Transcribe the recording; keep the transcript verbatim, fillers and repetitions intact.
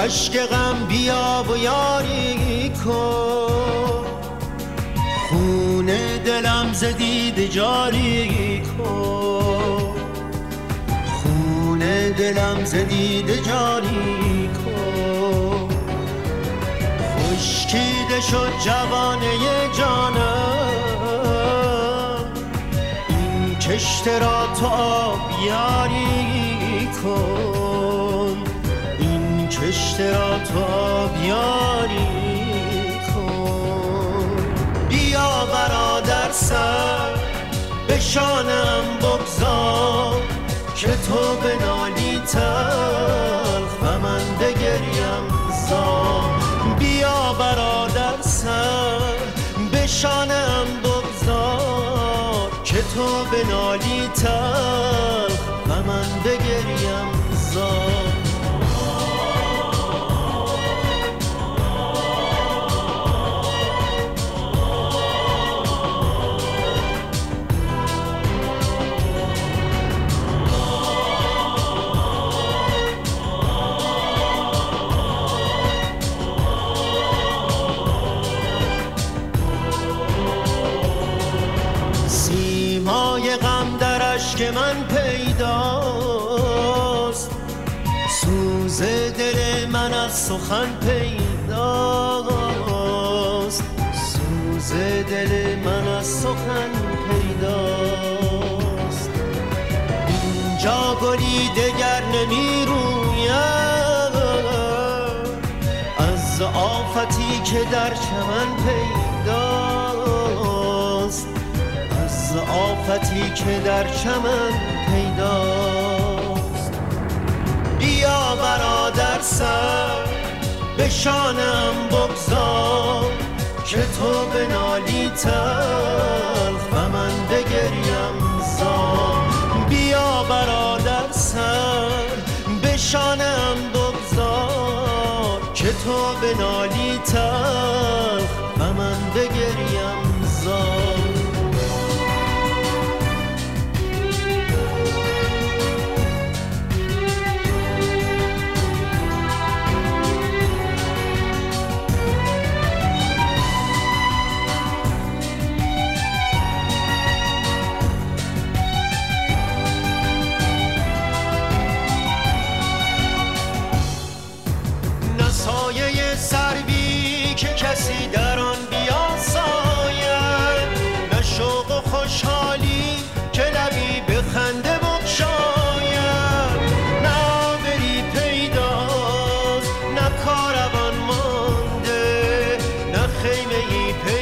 عشق غم بیا و یاری کن، خون دلم ز دیده جاری کن، خون دلم ز دیده جاری کن. خشکیده شد جوانه جانم، این کشته را تو آبیاری کن، این کشته را تو آبیاری کن. بیا برادر سر به شانم بگذار، که تو بنالی تلخ و من بگریم زار. بیا برادر سر به شانم بگذار، که تو بنالی تلخ و من بگریم زار. سیمای غم در اشک من پیداست، سوز دل من از سخن پیداست، سوز دل من از سخن پیداست. اینجا گلی دگر نمی روید از آفتی که در چمن پیداست، از آفتی که در چمن پیداست. بیا برادر سر به شانم بگذار، که تو بنالی تلخ و من بگریم زار. بیا برادر سر به شانم بگذار، که تو بنالی تلخ و من بگریم زار. سایه سروی که کسی در آن بیاساید، نه شوق و خوشحالی که لبی به خنده بگشاید. نه آبری پیداست نه کاروان مانده، نه خیمه ای